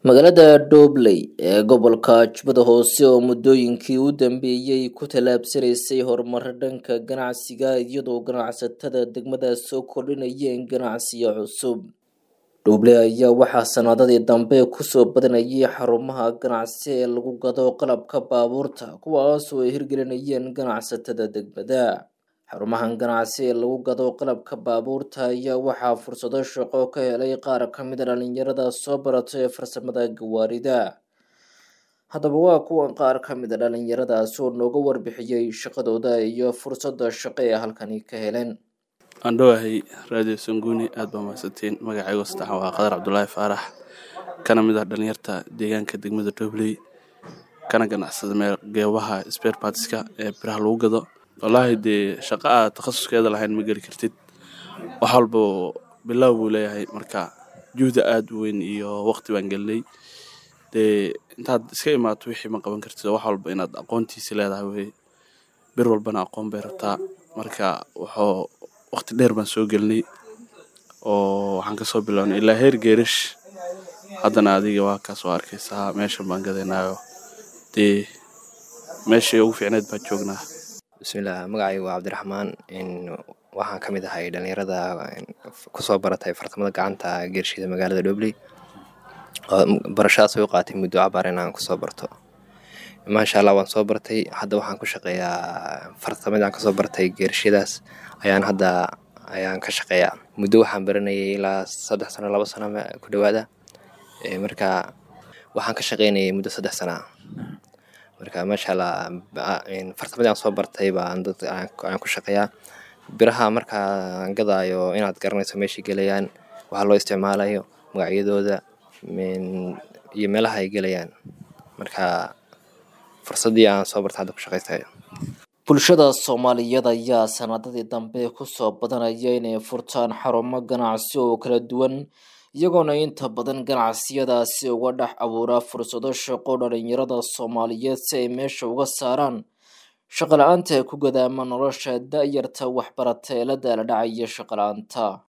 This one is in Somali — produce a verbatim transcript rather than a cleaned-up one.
Magaalada Dobley ee gobolka Jubbada Hoose oo muddooyinkii u dambeeyay ku tallaabsanaysay horumar dhanka ganacsiga iyadoo ganacsatada degmada soo kordhinayeen ganacsiyo cusub. Dobley ayaa waxaa sanadadii dambe ku soo badanayay xarumaha ganacsi ee lagu gado qalabka baabuurta kuwaas oo ay hirgelinayeen ganacsatada degmada. Xarumahan ganacsi ee lagu gado qalabka baabuurta ayaa waxaa fursado shaqo ka helay qaar ka mid ah dhalinyarada soo baratay farsamada gawaarida. Haddaba waa kuwan qaar ka mid ah dhalinyaradaas oo nooga warbixiyay shaqadooda iyo fursada shaqo ee halkani ka heleen. Andhowahay Radio Sanguni aad baa mahadsantiin. Magacaygu saddexan waa Qadar Cabdullaahi Faarax, kana mid ah dhalinyarta deegaanka degmada Dobley, kana ganacsada meel geebaha spare partska ee biraha lagu gado. Wallaahi dee shaqo aad takhasuskeeda lahayn ma geli kartid. Wax walba bilow buu leeyahay, marka juhdi aad u weyn iyo waqti baan gelnay. Dee intaad iska imaato wixii ma qaban kartid, wax walba inaad aqoontiisa leedahay wey. Bir walbana aqoon bay rabtaa. Marka wuxuu waqti dheer baan soo gelnay oo waxaan ka soo bilownay ilaa heer geerish. Haddana adiga waa kaas oo arkaysaa meeshan baan gadaynayo. Dee meeshii ugu fiicneed baan joognaa. Bismillah, magacaygu waa Cabdiraxmaan. in waxaan ka mid ahay dhalinyarada ku soo baratay farsamada gacanta geershida magaalada Dobley. Barashadaas way u qaatay muddo cabaar inaan ku soo barto. Maasha Allah waan soo bartay. Hadda waxaan ku shaqeeyaa farsamada aan ka soo bartay geershidaas ayaan hadda ayaan ka shaqeeyaa. Muddo waxaan baranayay ilaa saddex sano laba sano ku dhawaada. Ee marka waxaan ka shaqeynayay muddo saddex sano. Marka maasha Allah in farsamada aan soo bartay baan dad aan ku shaqeeyaa. Biraha marka aan gadaayo inaad garanayso meeshii galayaan, waxa loo isticmaalayo, magacyadooda iyo meelaha ay galayaan. Marka fursadii aan soo bartay hadda ku shaqeystayo. Bulshada Soomaaliyeed ayaa sanadadii dambe ku soo badanaya inay furtaan xarumo ganacsi oo kala duwan iyagoona inta badan ganacsiyadaasi uga dhex abuura fursado shaqo dhalinyarada Soomaaliyeed si ay meesha uga saaraan shaqo la'aanta ku gadaama nolosha da'yarta waxbarata ee la daalaa dhacaya shaqo la'aanta.